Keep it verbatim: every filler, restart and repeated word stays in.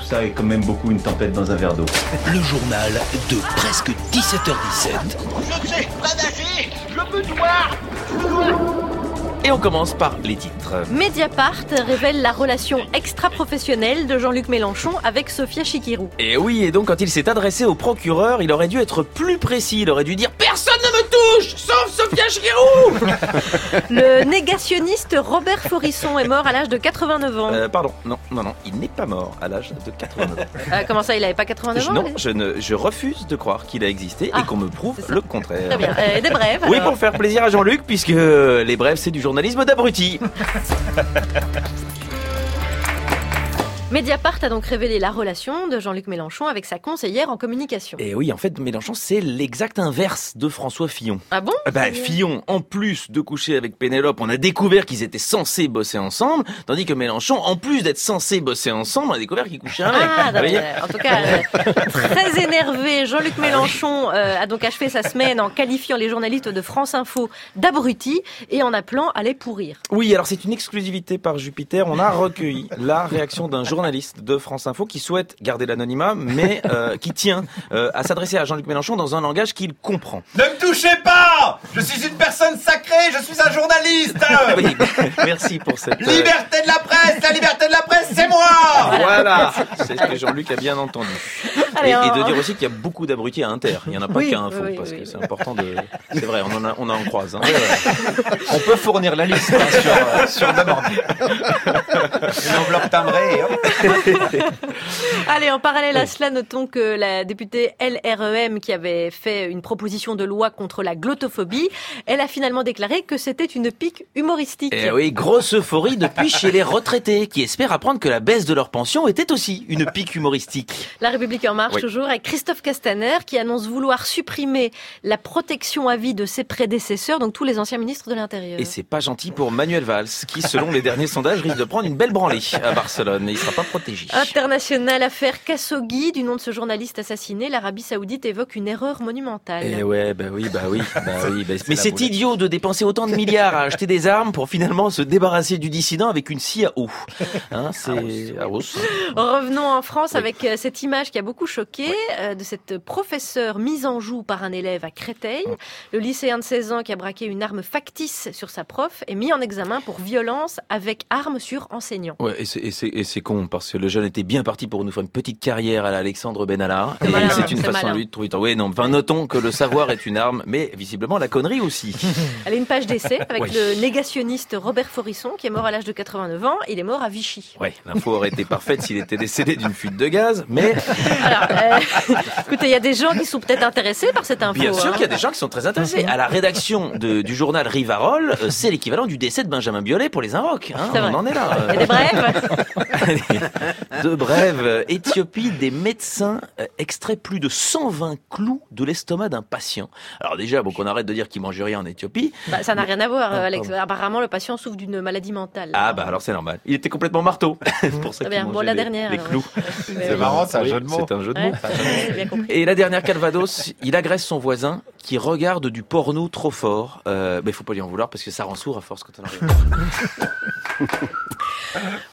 ça est quand même beaucoup une tempête dans un verre d'eau. Le journal de presque dix-sept heures dix-sept. Je ne sais pas nager, je peux voir, je peux voir. Et on commence par les titres. Mediapart révèle la relation extra-professionnelle de Jean-Luc Mélenchon avec Sophia Chikirou. Et oui, et donc quand il s'est adressé au procureur, il aurait dû être plus précis. Il aurait dû dire « Personne ne me touche, sauf Sophia Chikirou !» Le négationniste Robert Forisson est mort à l'âge de quatre-vingt-neuf ans. Euh, pardon, non, non, non, il n'est pas mort à l'âge de quatre-vingt-neuf ans. Euh, comment ça, il n'avait pas quatre-vingt-neuf Je- ans non, lui je, ne, je refuse de croire qu'il a existé Ah, et qu'on me prouve c'est ça. le contraire. Très bien. Euh, des brèves. Oui, alors. pour faire plaisir à Jean-Luc, puisque euh, les brèves, c'est du journalisme d'abruti. Mediapart a donc révélé la relation de Jean-Luc Mélenchon avec sa conseillère en communication. Et oui, en fait, Mélenchon, c'est l'exact inverse de François Fillon. Ah bon Ah bah, Fillon, en plus de coucher avec Pénélope, on a découvert qu'ils étaient censés bosser ensemble, tandis que Mélenchon, en plus d'être censé bosser ensemble, on a découvert qu'ils couchaient avec. Ah, Vous non, voyez mais, en tout cas, euh, très énervé, Jean-Luc Mélenchon euh, a donc achevé sa semaine en qualifiant les journalistes de France Info d'abrutis et en appelant à les pourrir. Oui, alors c'est une exclusivité par Jupiter. On a recueilli la réaction d'un journaliste de France Info qui souhaite garder l'anonymat, mais euh, qui tient euh, à s'adresser à Jean-Luc Mélenchon dans un langage qu'il comprend. Ne me touchez pas! Je suis une personne sacrée, je suis un journaliste! Oui, merci pour cette... euh, Liberté de la presse! La liberté de la presse, c'est moi! Voilà, c'est ce que Jean-Luc a bien entendu. Allez, et, et on- de dire aussi qu'il y a beaucoup d'abrutis à Inter. Il n'y en a pas Oui, qu'à Info, oui, parce oui, que oui. c'est important de... C'est vrai, on en, a, on en croise. Hein. On peut fournir la liste hein, sur, euh, sur demande. Une enveloppe timbrée. Hop. Allez, en parallèle à cela, notons que la députée L R E M, qui avait fait une proposition de loi contre la glottophobie, elle a finalement déclaré que c'était une pique humoristique. Et oui, grosse euphorie depuis chez les retraités, qui espèrent apprendre que la baisse de leur pension était aussi une pique humoristique. La République En Marche, Oui. toujours, avec Christophe Castaner, qui annonce vouloir supprimer la protection à vie de ses prédécesseurs, donc tous les anciens ministres de l'Intérieur. Et c'est pas gentil pour Manuel Valls, qui, selon les derniers sondages, risque de prendre une belle branlée à Barcelone, mais il sera pas protégé. Internationale affaire Khashoggi, du nom de ce journaliste assassiné, l'Arabie Saoudite évoque une erreur monumentale. Eh ouais, bah oui, bah oui, bah oui. Bah, mais la c'est boulette. idiot de dépenser autant de milliards à acheter des armes pour finalement se débarrasser du dissident avec une scie à eau. Hein, c'est... Ah, oh, ça- Revenons en France Oui. avec euh, cette image qui a beaucoup choqué, euh, de cette professeure mise en joue par un élève à Créteil. Le lycéen de seize ans qui a braqué une arme factice sur sa prof est mis en examen pour violence avec arme sur enseignant. Ouais, et c'est, et, c'est, et c'est con, parce que le jeune était bien parti pour nous faire une petite carrière à l'Alexandre Benalla. Et malin, c'est une c'est façon malin. à lui de trouver... Oui, non, enfin, notons que le savoir est une arme, mais visiblement la connerie aussi. Elle a une page d'essai avec Oui. le négationniste Robert Forisson qui est mort à l'âge de quatre-vingt-neuf ans. Il est mort à Vichy. Ouais, l'info aurait été parfaite s'il était décédé d'une fuite de gaz, mais Alors, euh, écoutez, il y a des gens qui sont peut-être intéressés par cette info. bien sûr hein. qu'il y a des gens qui sont très intéressés. À la rédaction de- du journal Rivarol, euh, c'est l'équivalent du décès de Benjamin Biolay pour les Inrocks. Hein, C'est on vrai. en est là. Il y a des brèves. De brève, Éthiopie, des médecins euh, extraient plus de cent vingt clous de l'estomac d'un patient. Alors déjà, bon, qu'on arrête de dire qu'il mange rien en Éthiopie. Bah, ça n'a rien à voir, Ah, Alex. pardon. Apparemment, le patient souffre d'une maladie mentale. Ah bah alors c'est normal. Il était complètement marteau. C'est pour ça Très qu'il bien. Bon, mangeait la les- dernière. les alors. clous. Mais C'est oui. marrant, c'est un Oui, jeu de mots. C'est un jeu de Ouais, mots. j'ai bien compris. Et la dernière Calvados, il agresse son voisin qui regarde du porno trop fort. Euh, mais faut pas lui en vouloir parce que ça rend sourd à force quand on en regarde.